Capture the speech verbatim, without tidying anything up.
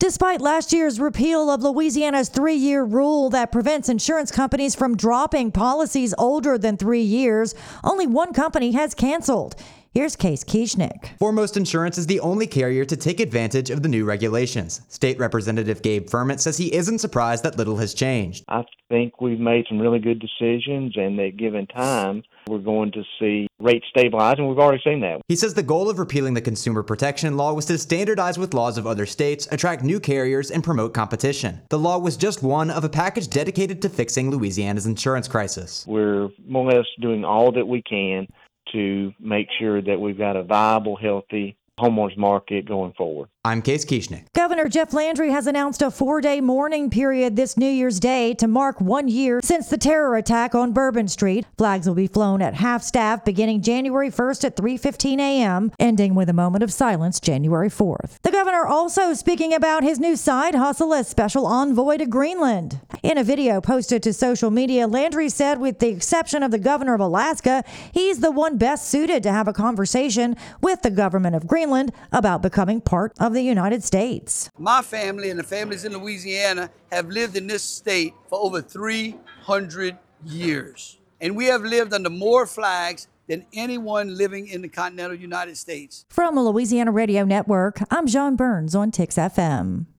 Despite last year's repeal of Louisiana's three-year rule that prevents insurance companies from dropping policies older than three years, only one company has canceled. Here's Case Kieschnick. Foremost Insurance is the only carrier to take advantage of the new regulations. State Representative Gabe Ferment says he isn't surprised that little has changed. I think we've made some really good decisions, and that given time, we're going to see rates stabilize, and we've already seen that. He says the goal of repealing the consumer protection law was to standardize with laws of other states, attract new carriers, and promote competition. The law was just one of a package dedicated to fixing Louisiana's insurance crisis. We're more or less doing all that we can to make sure that we've got a viable, healthy homeowners market going forward. I'm Case Kieschnick. Governor Jeff Landry has announced a four-day mourning period this New Year's Day to mark one year since the terror attack on Bourbon Street. Flags will be flown at half-staff beginning January first at three fifteen a.m., ending with a moment of silence January fourth. The governor also speaking about his new side hustle as special envoy to Greenland. In a video posted to social media, Landry said with the exception of the governor of Alaska, he's the one best suited to have a conversation with the government of Greenland about becoming part of the United States. My family and the families in Louisiana have lived in this state for over three hundred years. And we have lived under more flags than anyone living in the continental United States. From the Louisiana Radio Network, I'm John Burns on Tix F M.